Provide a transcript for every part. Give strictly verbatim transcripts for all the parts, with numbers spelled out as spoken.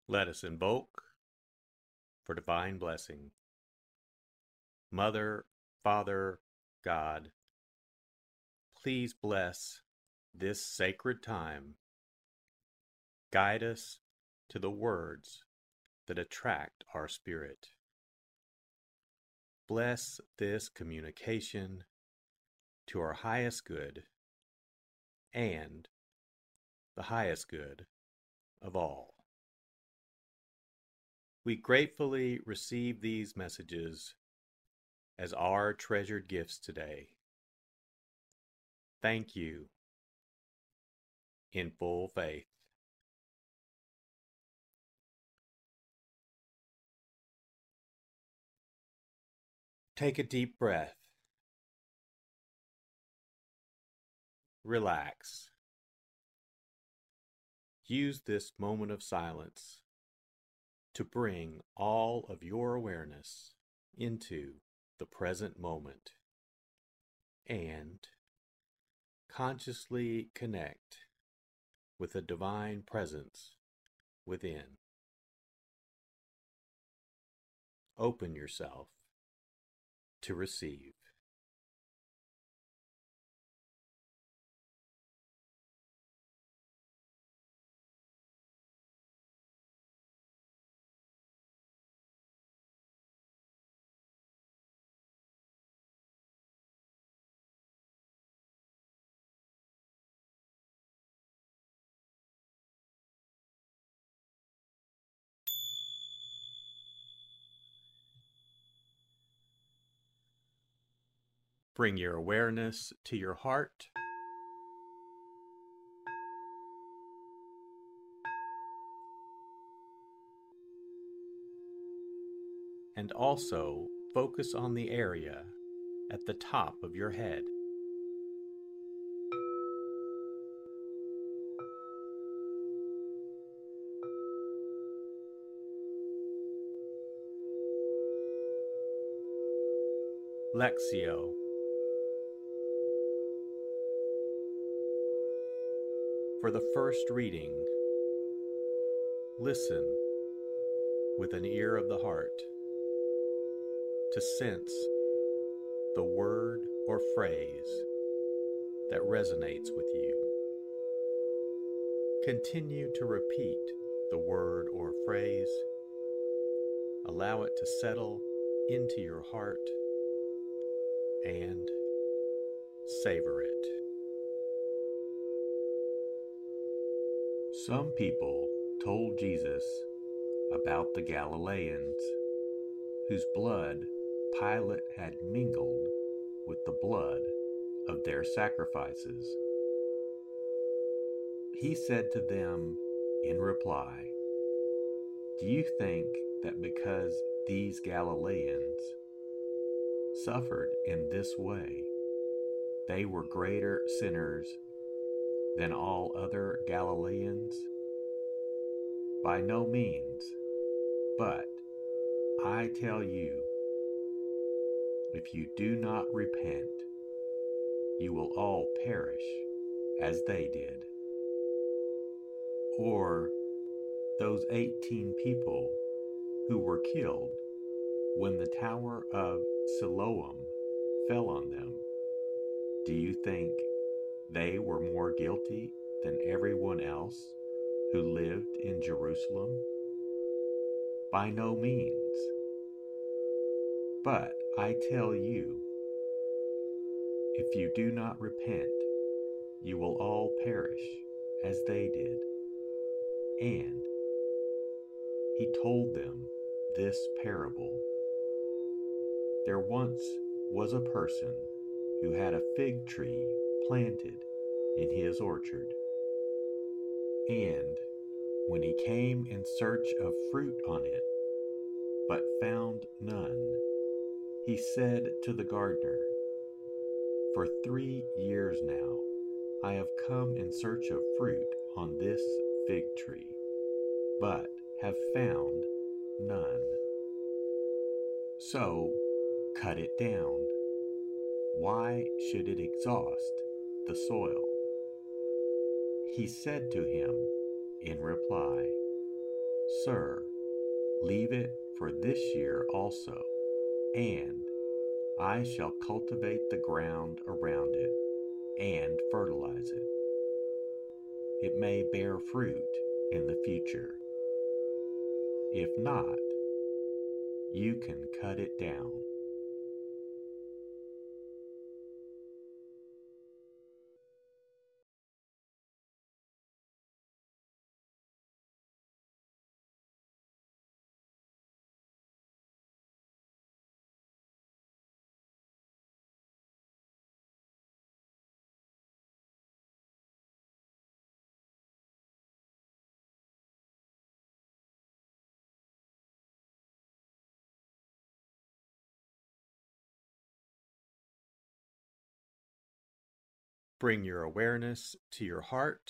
Let us invoke for divine blessing. Mother, Father, God, please bless this sacred time. Guide us to the words that attract our spirit. Bless this communication to our highest good and the highest good of all. We gratefully receive these messages as our treasured gifts today. Thank you in full faith. Take a deep breath. Relax. Use this moment of silence to bring all of your awareness into the present moment and consciously connect with the divine presence within. Open yourself to receive. Bring your awareness to your heart. And also focus on the area at the top of your head. Lectio. For the first reading, listen with an ear of the heart to sense the word or phrase that resonates with you. Continue to repeat the word or phrase. Allow it to settle into your heart and savor it. Some people told Jesus about the Galileans whose blood Pilate had mingled with the blood of their sacrifices. He said to them in reply, "Do you think that because these Galileans suffered in this way, they were greater sinners than all other Galileans? By no means, but I tell you, if you do not repent, you will all perish as they did." Or those eighteen people who were killed when the Tower of Siloam fell on them, do you think they were more guilty than everyone else who lived in Jerusalem? By no means. But I tell you, if you do not repent, you will all perish as they did. And he told them this parable. There once was a person who had a fig tree planted in his orchard. And when he came in search of fruit on it, but found none, he said to the gardener, "For three years now I have come in search of fruit on this fig tree, but have found none. So cut it down. Why should it exhaust the soil?" He said to him in reply, Sir, leave it for this year also, and I shall cultivate the ground around it and fertilize it. It may bear fruit in the future. If not, you can cut it down. Bring your awareness to your heart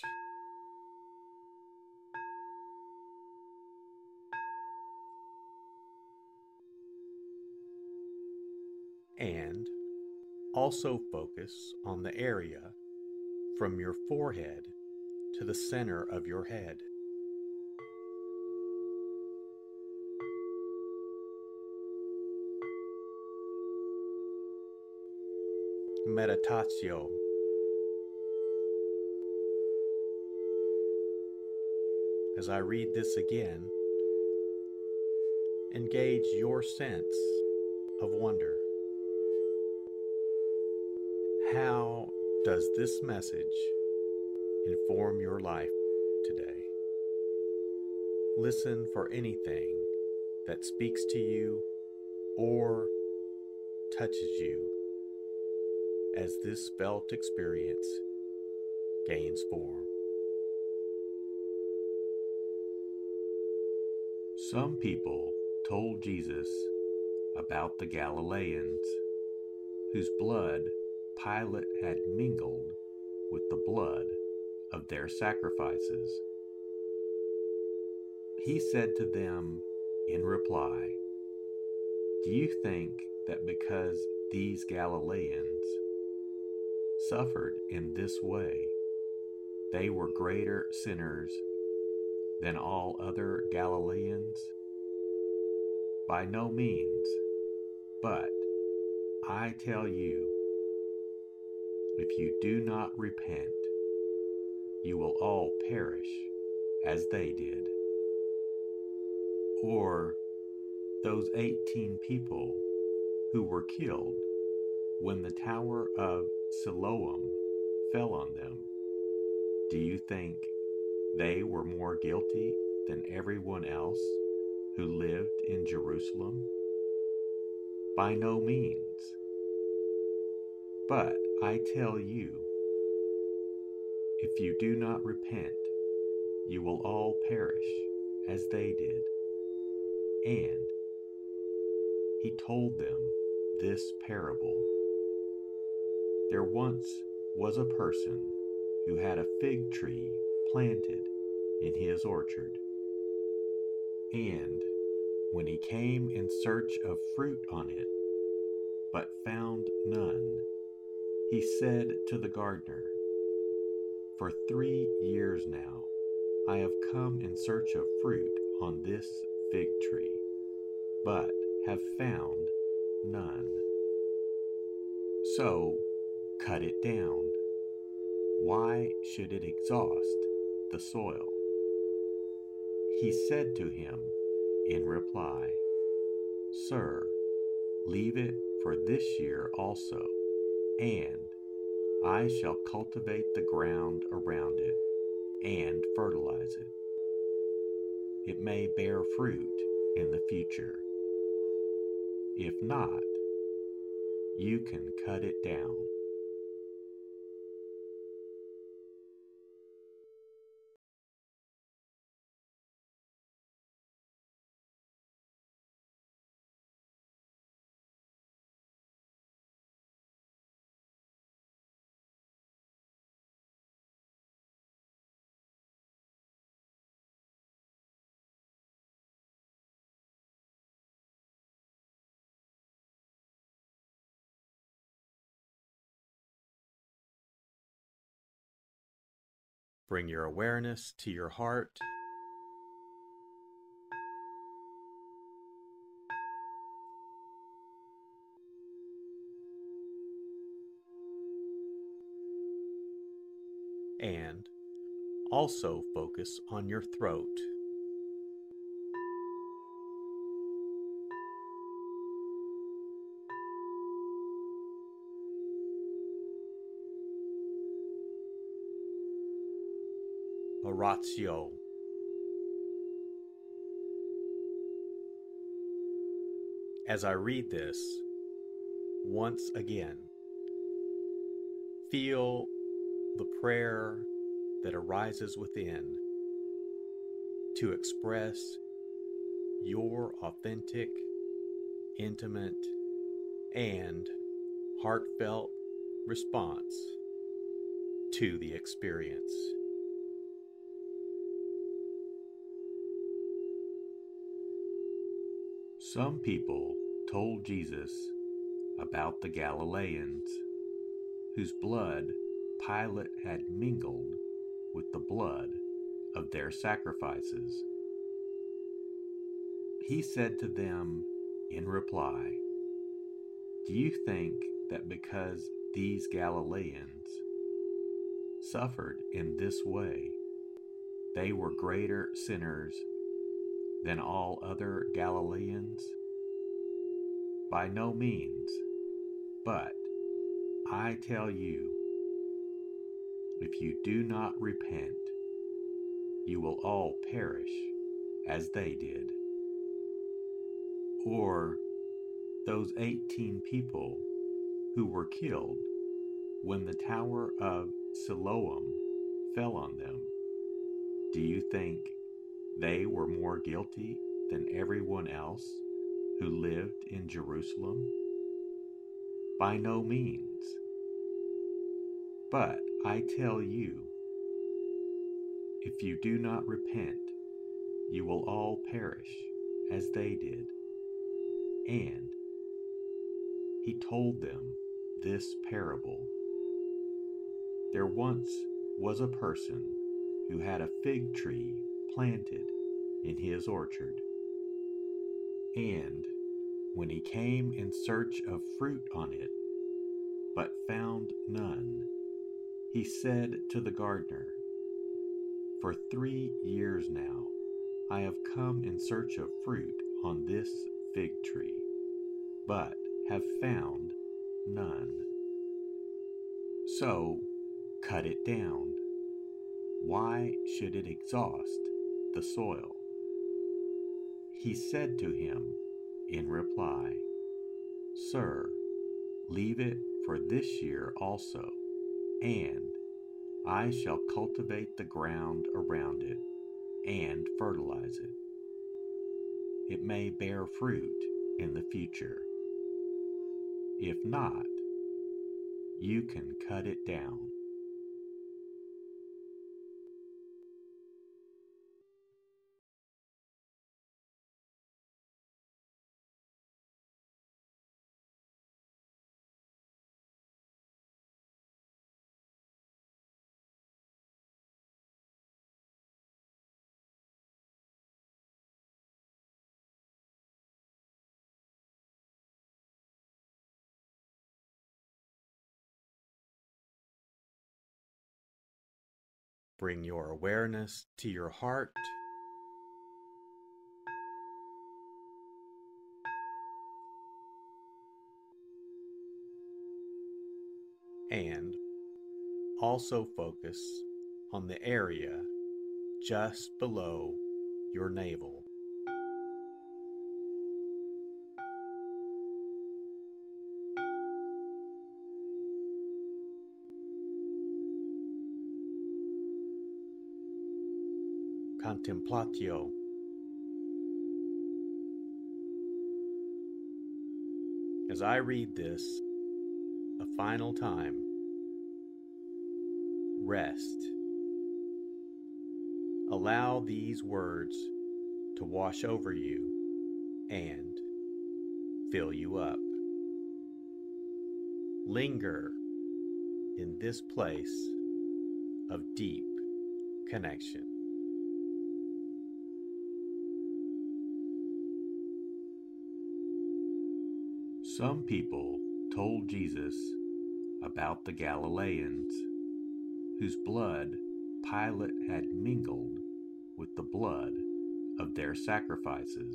and also focus on the area from your forehead to the center of your head. Meditatio. As I read this again, engage your sense of wonder. How does this message inform your life today? Listen for anything that speaks to you or touches you as this felt experience gains form. Some people told Jesus about the Galileans whose blood Pilate had mingled with the blood of their sacrifices. He said to them in reply, "Do you think that because these Galileans suffered in this way, they were greater sinners than all other Galileans? By no means, but I tell you, if you do not repent, you will all perish as they did." Or those eighteen people who were killed when the Tower of Siloam fell on them, do you think they were more guilty than everyone else who lived in Jerusalem? By no means. But I tell you, if you do not repent, you will all perish as they did. And he told them this parable. There once was a person who had a fig tree planted in his orchard. And when he came in search of fruit on it, but found none, he said to the gardener, "For three years now I have come in search of fruit on this fig tree, but have found none. So cut it down. Why should it exhaust the soil?" He said to him in reply, "Sir, leave it for this year also, and I shall cultivate the ground around it and fertilize it. It may bear fruit in the future. If not, you can cut it down." Bring your awareness to your heart also focus on your throat. Oratio. As I read this, once again, feel the prayer that arises within to express your authentic, intimate, and heartfelt response to the experience. Some people told Jesus about the Galileans, whose blood Pilate had mingled with the blood of their sacrifices. He said to them in reply, "Do you think that because these Galileans suffered in this way, they were greater sinners than all other Galileans? By no means, but I tell you, if you do not repent, you will all perish as they did." Or those eighteen people who were killed when the Tower of Siloam fell on them, do you think they were more guilty than everyone else who lived in Jerusalem? By no means. But I tell you, if you do not repent, you will all perish as they did. And he told them this parable. There once was a person who had a fig tree planted in his orchard. And when he came in search of fruit on it, but found none, he said to the gardener, "For three years now I have come in search of fruit on this fig tree, but have found none. So cut it down. Why should it exhaust the soil?" He said to him in reply, "Sir, leave it for this year also, and I shall cultivate the ground around it and fertilize it. It may bear fruit in the future. If not, you can cut it down." Bring your awareness to your heart and also focus on the area just below your navel. Contemplatio. As I read this a final time, rest. Allow these words to wash over you and fill you up. Linger in this place of deep connection. Some people told Jesus about the Galileans, whose blood Pilate had mingled with the blood of their sacrifices.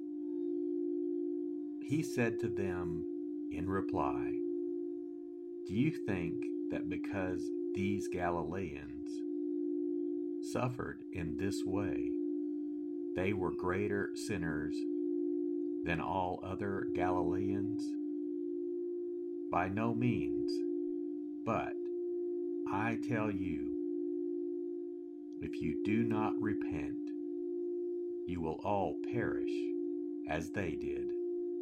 He said to them in reply, "Do you think that because these Galileans suffered in this way, they were greater sinners than all other Galileans? By no means, but I tell you, if you do not repent, you will all perish as they did."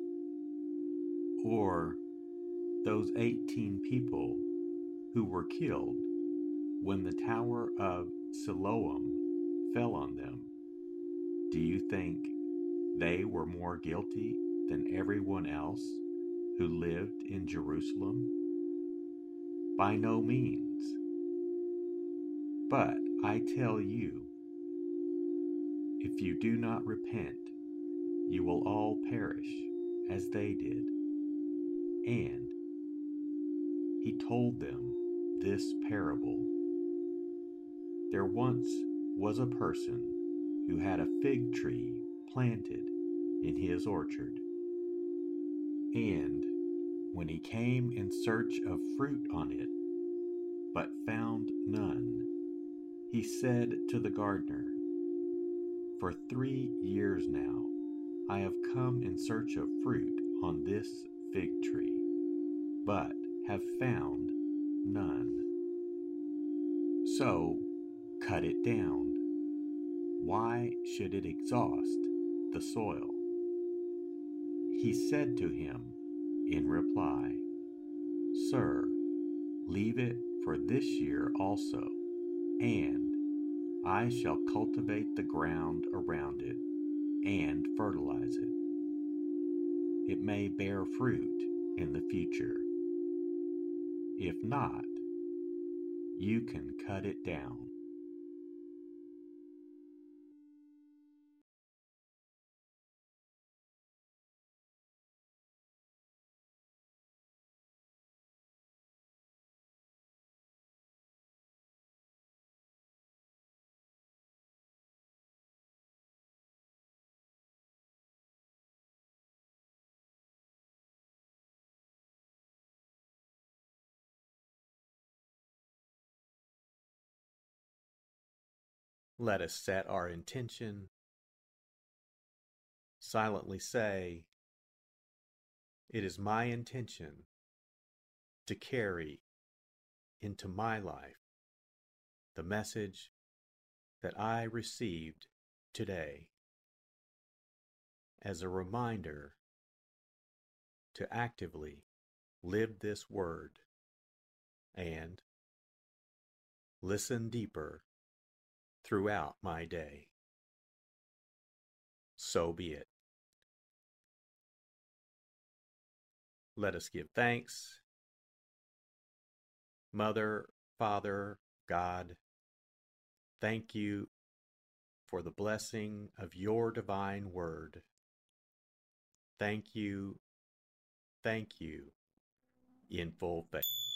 Or those eighteen people who were killed when the tower of Siloam fell on them, do you think they were more guilty than everyone else who lived in Jerusalem? By no means. But I tell you, if you do not repent, you will all perish as they did. And he told them this parable. There once was a person who had a fig tree planted in his orchard. And when he came in search of fruit on it, but found none, he said to the gardener, "For three years now I have come in search of fruit on this fig tree, but have found none. So cut it down. Why should it exhaust the soil?" He said to him in reply, "Sir, leave it for this year also, and I shall cultivate the ground around it and fertilize it. It may bear fruit in the future. If not, you can cut it down." Let us set our intention. Silently say, "It is my intention to carry into my life the message that I received today as a reminder to actively live this word and listen deeper throughout my day." So be it. Let us give thanks. Mother, Father, God, thank you for the blessing of your divine word. Thank you, thank you, in full faith.